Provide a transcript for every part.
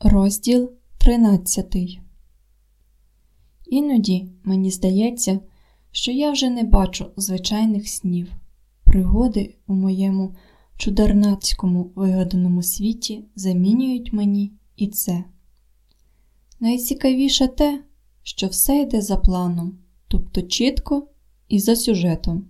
Розділ 13. Іноді мені здається, що я вже не бачу звичайних снів. Пригоди у моєму чудернацькому вигаданому світі замінюють мені і це. Найцікавіше те, що все йде за планом, тобто чітко і за сюжетом.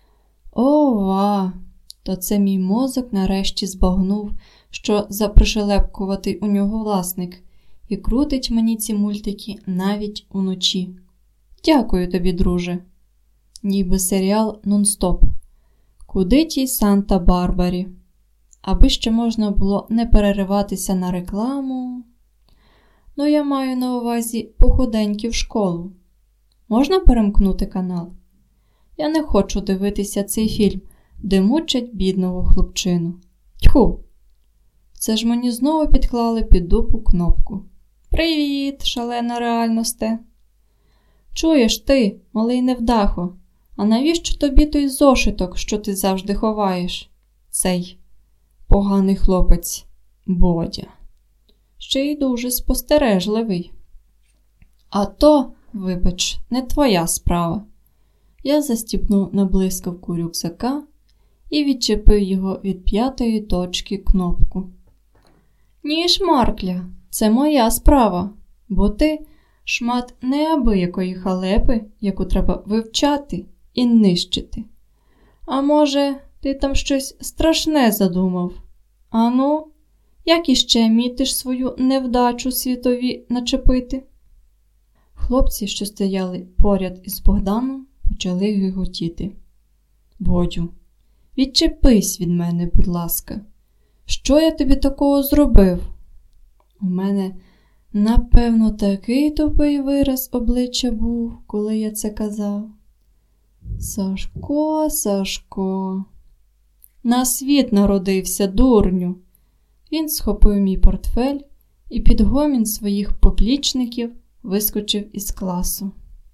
Ова! То це мій мозок нарешті збагнув, що за пришелепкуватий у нього власник, і крутить мені ці мультики навіть уночі. Дякую тобі, друже. Ніби серіал «Нон-стоп». Куди тій Санта-Барбарі? Аби ще можна було не перериватися на рекламу. Ну, я маю на увазі походеньки в школу. Можна перемкнути канал? Я не хочу дивитися цей фільм, де мучать бідного хлопчину. Тьху! Це ж мені знову підклали під дупу кнопку. Привіт, шалена реальносте! Чуєш ти, малий невдахо, а навіщо тобі той зошиток, що ти завжди ховаєш? Цей поганий хлопець Бодя. Ще й дуже спостережливий. А то, вибач, не твоя справа. Я застібнув на блискавку рюкзака і відчепив його від 5-ї точки кнопку. Ні, шмаркля, це моя справа, бо ти шмат неабиякої халепи, яку треба вивчати і нищити. А може, ти там щось страшне задумав? Ану, як іще мітиш свою невдачу світові начепити? Хлопці, що стояли поряд із Богданом, почали гиготіти. Бодю, відчепись від мене, будь ласка. Що я тобі такого зробив? У мене, напевно, такий тупий вираз обличчя був, коли я це казав. Сашко, Сашко. На світ народився, дурню. Він схопив мій портфель і під гомін своїх поплічників вискочив із класу.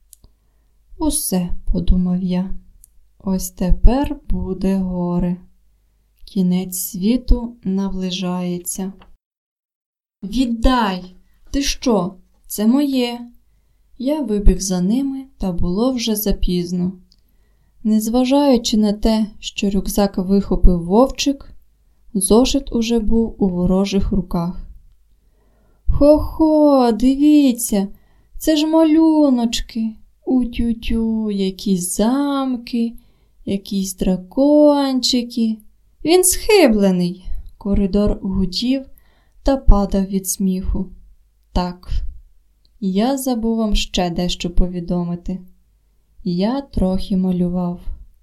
Усе, подумав я, ось тепер буде горе. Кінець світу наближається. Віддай! Ти що? Це моє. Я вибіг за ними, та було вже запізно. Незважаючи на те, що рюкзак вихопив Вовчик, зошит уже був у ворожих руках. Хо-хо, дивіться, це ж малюночки. У-тю-тю, якісь замки, якісь дракончики. Він схиблений. Коридор гудів та падав від сміху. Так, я забув вам ще дещо повідомити. Я трохи малював.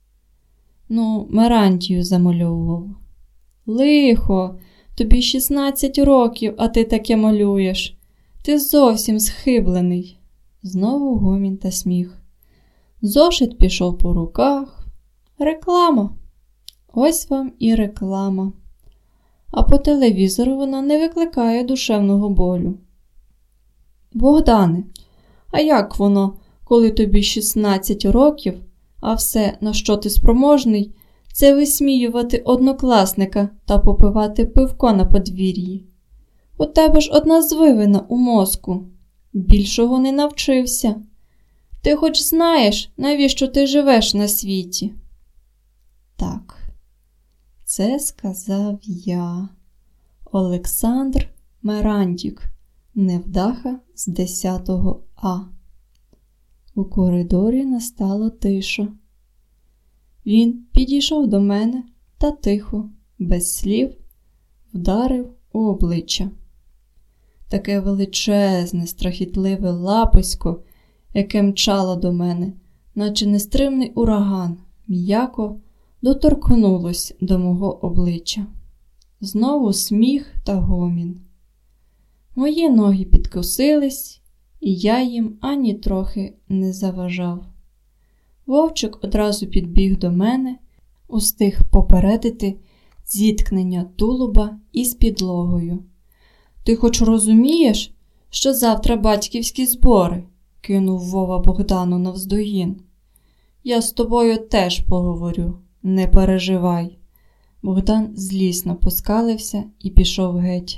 Мерантію замальовував. Лихо, тобі 16 років, а ти таке малюєш. Ти зовсім схиблений. Знову гомін та сміх. Зошит пішов по руках. Реклама. Ось вам і реклама. А по телевізору вона не викликає душевного болю. Богдане, а як воно, коли тобі 16 років, а все, на що ти спроможний, це висміювати однокласника та попивати пивко на подвір'ї? У тебе ж одна звивина у мозку. Більшого не навчився. Ти хоч знаєш, навіщо ти живеш на світі? Так, це сказав я, Олександр Мерандік, невдаха з 10 А. У коридорі настала тиша. Він підійшов до мене та тихо, без слів, вдарив у обличчя. Таке величезне, страхітливе лаписько, яке мчало до мене, наче нестримний ураган, м'яко доторкнулось до мого обличчя. Знову сміх та гомін. Мої ноги підкосились, і я їм ані трохи не заважав. Вовчик одразу підбіг до мене, устиг попередити зіткнення тулуба із підлогою. «Ти хоч розумієш, що завтра батьківські збори?» – кинув Вова Богдану навздогін. «Я з тобою теж поговорю, не переживай». Богдан злісно поскалився і пішов геть,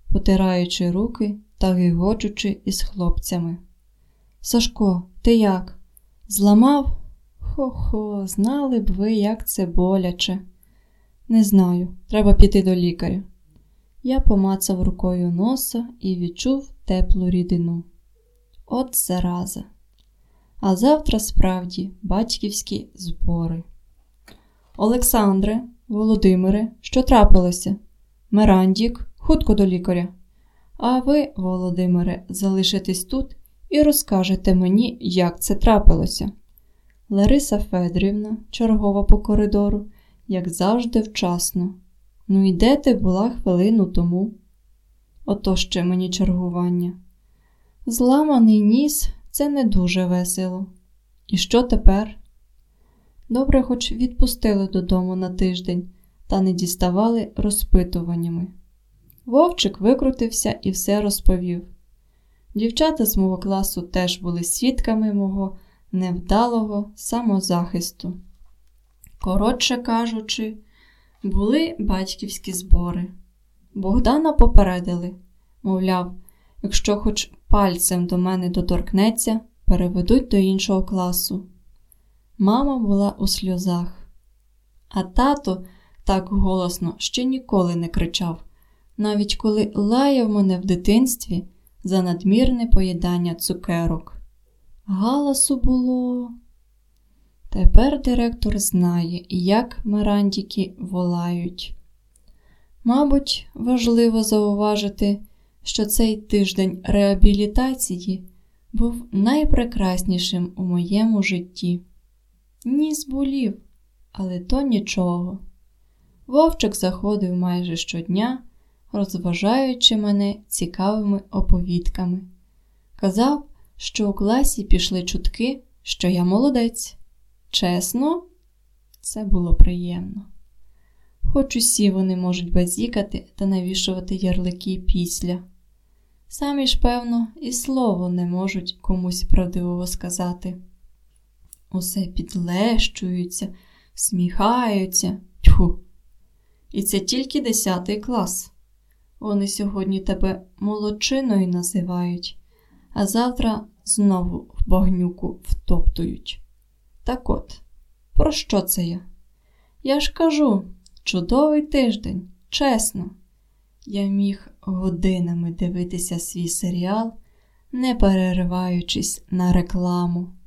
потираючи руки та гигочучи із хлопцями. «Сашко, ти як? Зламав? Хо-хо, знали б ви, як це боляче». «Не знаю, треба піти до лікаря». Я помацав рукою носа і відчув теплу рідину. От зараза. А завтра справді батьківські збори. «Олександре, Володимире, що трапилося? Мирандік, хутко до лікаря. А ви, Володимире, залишитесь тут і розкажете мені, як це трапилося». Лариса Федрівна, чергова по коридору, як завжди вчасно. «Ну і де ти була хвилину тому?» «Ото ще мені чергування». «Зламаний ніс – це не дуже весело. І що тепер?» Добре, хоч відпустили додому на тиждень та не діставали розпитуваннями. Вовчик викрутився і все розповів. Дівчата з мого класу теж були свідками мого невдалого самозахисту. Коротше кажучи, були батьківські збори. Богдана попередили, мовляв, якщо хоч пальцем до мене доторкнеться, переведуть до іншого класу. Мама була у сльозах. А тато так голосно ще ніколи не кричав, навіть коли лаяв мене в дитинстві за надмірне поїдання цукерок. Галасу було. Тепер директор знає, як мирандіки волають. Мабуть, важливо зауважити, що цей тиждень реабілітації був найпрекраснішим у моєму житті. Ніс болів, але то нічого. Вовчик заходив майже щодня, розважаючи мене цікавими оповідками. Казав, що у класі пішли чутки, що я молодець. Чесно, це було приємно. Хоч усі вони можуть базікати та навішувати ярлики після. Самі ж, певно, і слово не можуть комусь правдивого сказати. Усе підлещуються, сміхаються. Тьфу! І це тільки 10 клас. Вони сьогодні тебе молодчиною називають, а завтра знову в багнюку втоптують. Так от, про що це я? Я ж кажу, чудовий тиждень, чесно. Я міг годинами дивитися свій серіал, не перериваючись на рекламу.